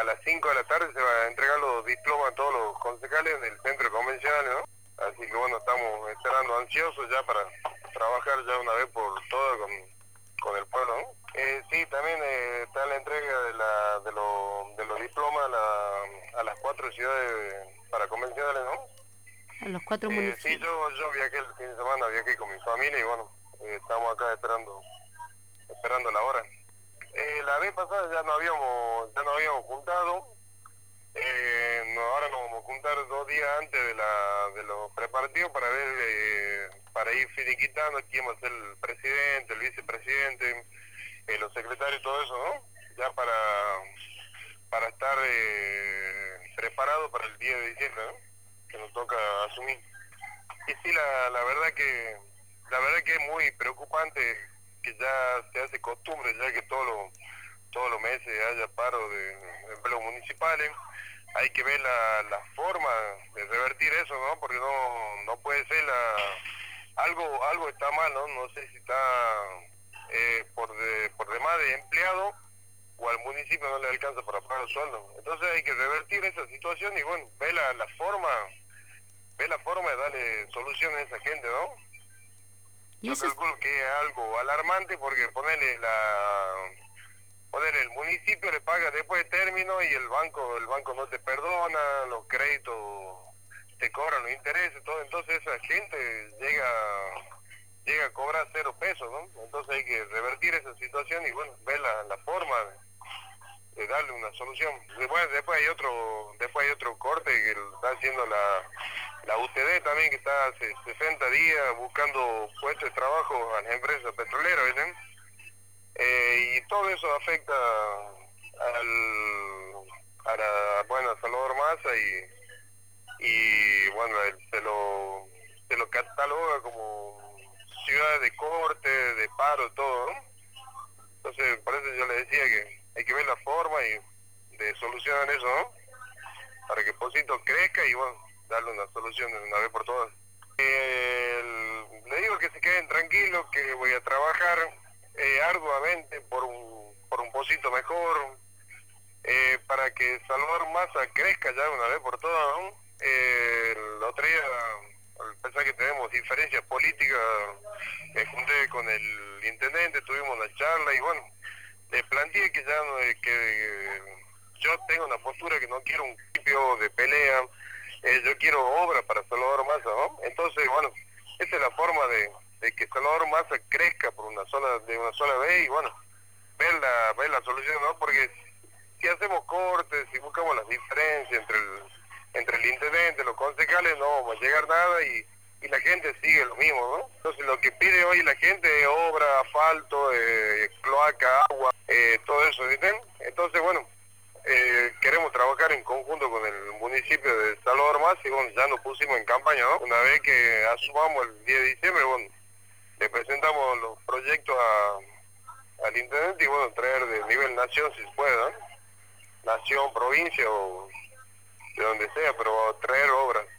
las 5 de la tarde se va a entregar los diplomas a todos los concejales en el centro convencional, ¿no? Así que bueno, estamos esperando ansiosos ya para trabajar ya una vez por todas con el pueblo, ¿no? Sí, también está la entrega de los diplomas a las 4 ciudades para convencionales, ¿no? A los 4 Sí, municipios. yo viajé el fin de semana, viajé con mi familia y bueno, estamos acá esperando la hora. La vez pasada ya no habíamos juntado. Ahora nos vamos a juntar 2 días antes de los preparativos para ver, para ir finiquitando quién va a ser el presidente, el vicepresidente, los secretarios y todo eso, ¿no? Ya para estar preparado para el 10 de diciembre, ¿no? Que nos toca asumir. Y sí, la verdad que es muy preocupante que ya se hace costumbre, ya que todos los meses haya paro de empleos municipales. Hay que ver la forma de revertir eso, ¿no? Porque no puede ser algo está mal, ¿no? No sé si está por demás de empleado o al municipio no le alcanza para pagar el sueldo. Entonces hay que revertir esa situación y bueno, ver la forma de darle solución a esa gente, ¿no? Y Yo eso es, calculo que es algo alarmante porque ponerle el municipio le paga después de término y el banco no te perdona, los créditos te cobran los intereses, todo, entonces esa gente llega a cobrar 0 pesos, ¿no? Entonces hay que revertir esa situación y bueno, ver la forma de darle una solución. Después hay otro corte que está haciendo la UTD también, que está hace 60 días buscando puestos de trabajo a las empresas petroleras, ¿ven? Y todo eso afecta a Salvador Massa y bueno, él se lo cataloga como ciudad de corte, de paro, todo, ¿no? Entonces, por eso yo le decía que hay que ver la forma y de solucionar eso, ¿no? Para que Pocito crezca y bueno, darle una solución de una vez por todas. Le digo que se queden tranquilos, que voy a trabajar arduamente por un Pocito mejor, para que Salvador Massa crezca ya de una vez por todas, ¿no? El otro día, al pensar que tenemos diferencias políticas, me junté con el intendente, tuvimos una charla y bueno, le planteé que ya no, que yo tengo una postura que no quiero un principio de pelea, yo quiero obra para Salvador Massa, ¿no? Entonces, bueno, esa es la forma de que Salvador Massa crezca de una sola vez y bueno, ver la solución, ¿no? Porque si hacemos cortes, si buscamos las diferencias entre el intendente, los concejales, no vamos a llegar a nada y la gente sigue lo mismo, ¿no? Entonces lo que pide hoy la gente es obra, asfalto, cloaca, agua, todo eso, ¿viste? Entonces, bueno, queremos trabajar en conjunto con el municipio de Salvador Massa y bueno, ya nos pusimos en campaña, ¿no? Una vez que asumamos el 10 de diciembre, bueno, le presentamos los proyectos al intendente y bueno, traer de nivel nación si se puede, ¿no? Nación, provincia o de donde sea, pero traer obras.